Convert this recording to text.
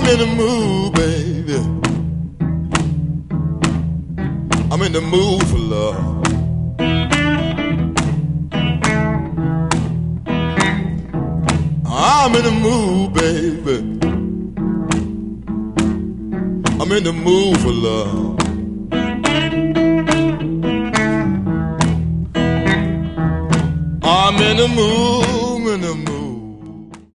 I'm in the mood, baby. I'm in the mood for love. I'm in the mood, baby. I'm in the mood for love. I'm in the mood.